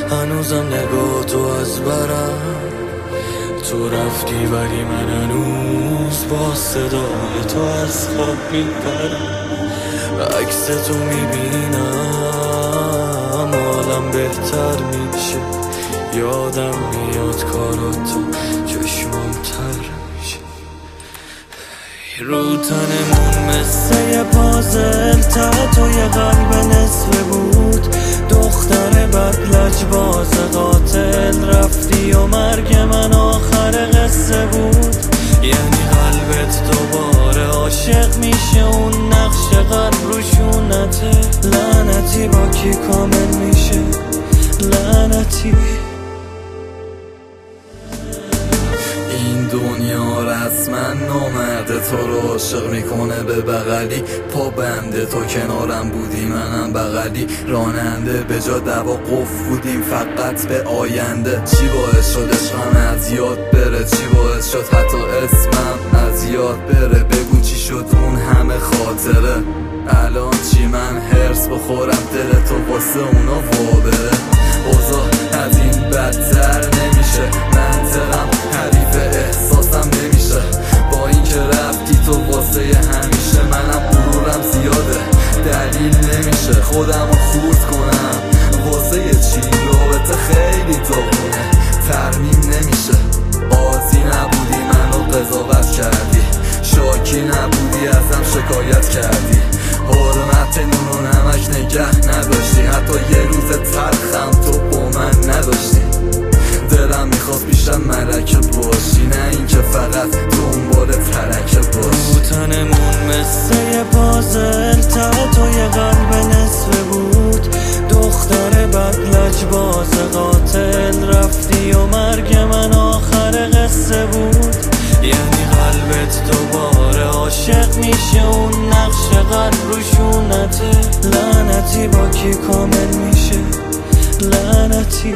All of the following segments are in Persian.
هنوزم نگاه تو از برم، تو رفتی ولی من هنوز با صدای تو از خواب میپرم. عکس تو میبینم حالم بهتر میشه، یادم میاد کاراتو چشمم تر میشه. رو تنمون مثل یه پازل، ته تو یه قلب نصفه بود. دختر بد لجباز قاتل رفتی و مرگ من آخر قصه بود. یعنی قلبت دوباره عاشق میشه، اون نقش قلب رو شونته. لعنتی با کی کامل میشه، لعنتی. این دنیا رسما نامرده تو رو عاشق میکنه به بغلی. پا بنده تو کنارم بودی منم بغلی. راننده به جا دوا قف بودیم فقط به آینده. چی باعث شد عشقم از یاد بره، چی باعث شد حتی اسمم از یاد بره. بگو چی شد اون همه خاطره، الان چی من هرس بخورم دل تو واسه اونا وابره. اوضاع از این بدتر نمیشه، منطقم حریف احساسم نمیشه. با اینکه رفتی تو واسه همیشه، منم غرورم زیاده دلیل نمیشه خودمو خورد کنم. واسه چی رابطه خیلی داغونه، ترمیم نمیشه. قاضی نبودی منو قضاوت کردی، شاکی نبودی ازم شکایت کردی. حرمت نون و نمک نگه نداشتی، حتی یه روز تلخم تو با من نداشتی. دلم میخواست پیشم ملکه باشی، نه اینکه فقط دنبال ترکه باشی. رو تنمون مثل یه پازل، ته تو یه قلب نصفه بود. دختر بد لجباز قاتل رفتی و مرگ من آخر قصه بود. یعنی قلبت دوباره عاشق میشه، اون نقش قلب رو شونته. لعنتی با کی کامل میشه، لعنتی.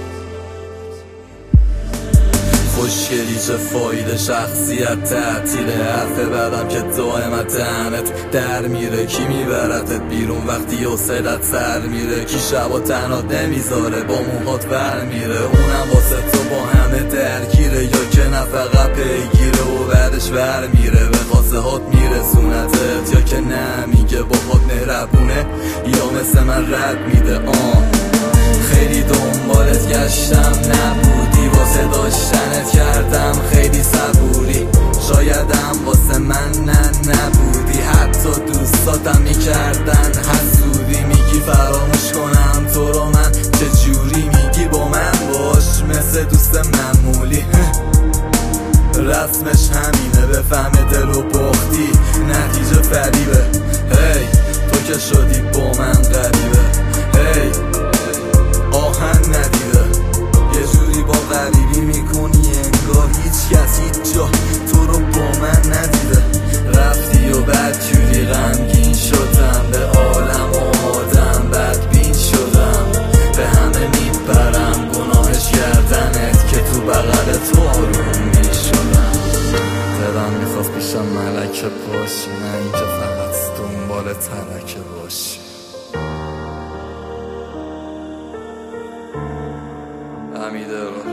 خوشگلی چه فایده، شخصیت تعطیله. حرف بعدم که دائمت دهنت در میره. کی میبرتت بیرون وقتی حوصلت سر میره؟ کی شبا تنها نمیذاره با موهات ور میره؟ اونم واسه تو با همه درگیره، یا که نه فقط پیگیره و بعدش ور میره به خواسته هات میرسونتت، یا که نه میگه باهات مهربونه یا مثل من رد میده. خیلی دنبالت گشتم نبودی، واسه داشتنت کردم خیلی صبوری. شایدم واسه من نبودی، حتی دوستاتم میکردن حسودی. میگی فراموش کنم تو رو من، چجوری میگی با من باش مثل دوست معمولی. رسمش همینه، بفهم دل و باختی نتیجه فریبه. هی تو که شدی با من غریبه، هی آهن ندیده. یه جوری با غریبی میکنی انگار هیچ کس هیچ جا تو رو با من ندیده. رفتی و بعد جوری غمگین شدم، به عالم و آدم بدبین شدم. به همه میپرم گناهش کردنت که تو بغل تو آروم میشدم. دلم میخواست پیشم ملکه باشی، نه اینکه فقط دنبال ترکه باشی. امیده رو